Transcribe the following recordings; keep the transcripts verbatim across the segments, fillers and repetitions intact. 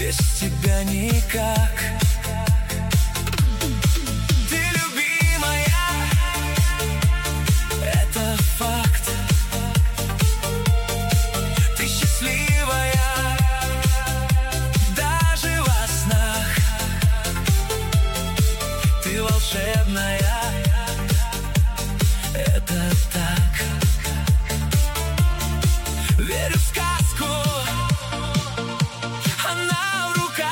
без тебя никак. Ты любимая, это факт. Ты счастливая, даже во снах. Ты волшебная, это так. Верю в сказку, она в руках.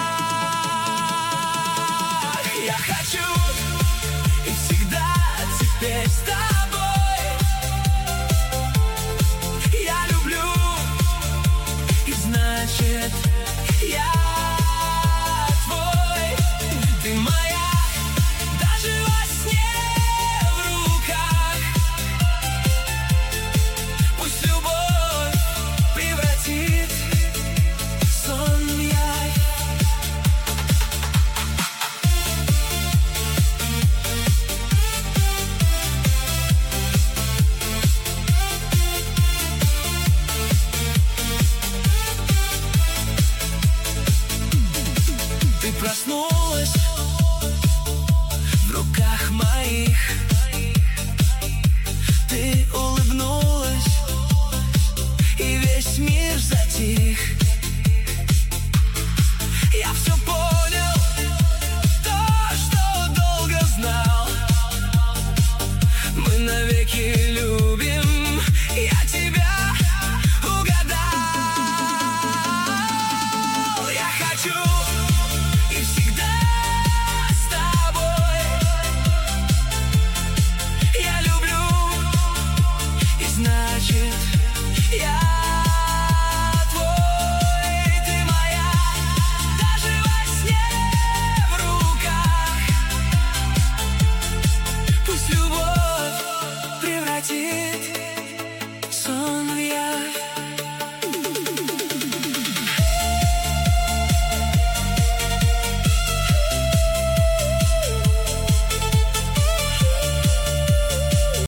Я хочу и всегда теперь с тобой. Я люблю, и значит я твой. Ты моя, даже во сне в руках. Пусть любовь превратит сон в явь. Ты проснулась в руках моих. Ты улыбнулась, и весь мир затих.